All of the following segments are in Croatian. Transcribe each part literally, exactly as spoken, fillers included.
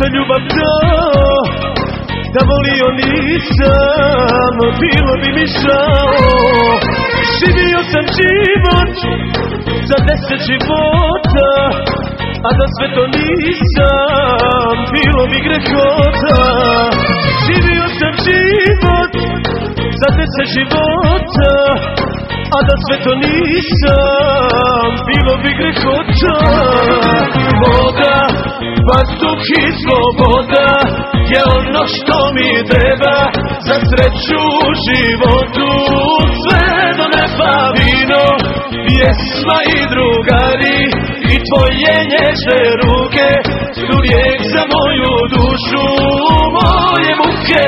ljubav to, da volio nisam, bilo bi mi žao. Živio sam život za deset života, a da sve to nisam, bilo bi grehota. Živio sam život za deset života, a da sve to nisam, bilo bi grehota. Voda, vazduh i sloboda je ono što mi treba za sreću u životu. Sve do neba vino, pjesma i drugari i tvoje nježne ruke su lijek za moju dušu, moje muke.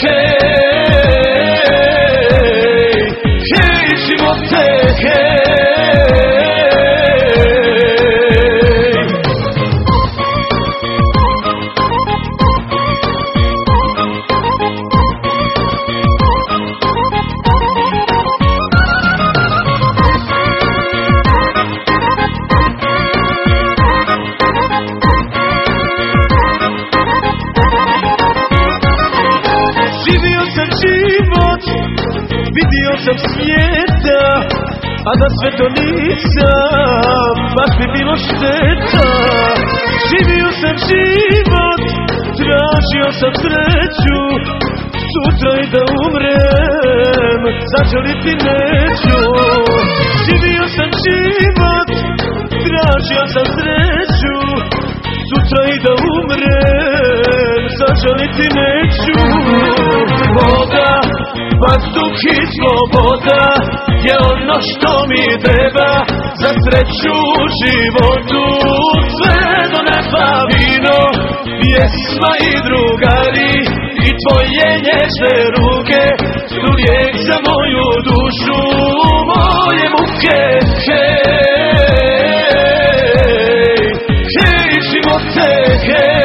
Hej, hej živote, hej. Vidio sam svijeta, a da sve to nisam, baš bi bilo šteta. Živio sam život, tražio sam sreću, sutra i da umrem, zažaliti neću. Živio sam život, tražio sam sreću, sutra i da umrem, zažaliti neću. Voda, vazduh i sloboda je ono što mi treba za sreću u životu. Sve do neba vino, pjesma i drugari i tvoje nježne ruke su lijek za moju dušu, moje muke. Hej, hej živote, hej.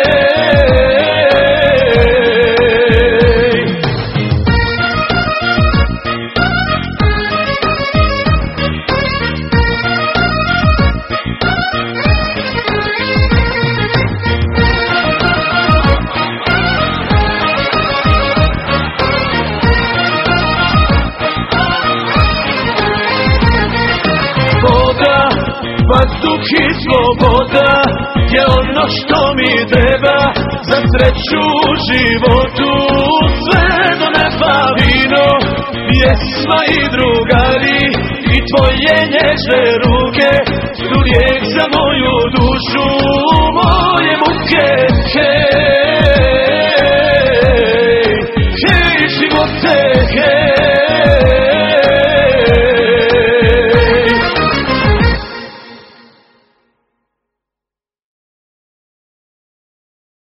Vazduh i sloboda je ono što mi treba za sreću u životu. Sve do neba vino, pjesma i drugari i tvoje nježne ruke su lijek za moju dušu, moje muke. Hej, hej živote, hej.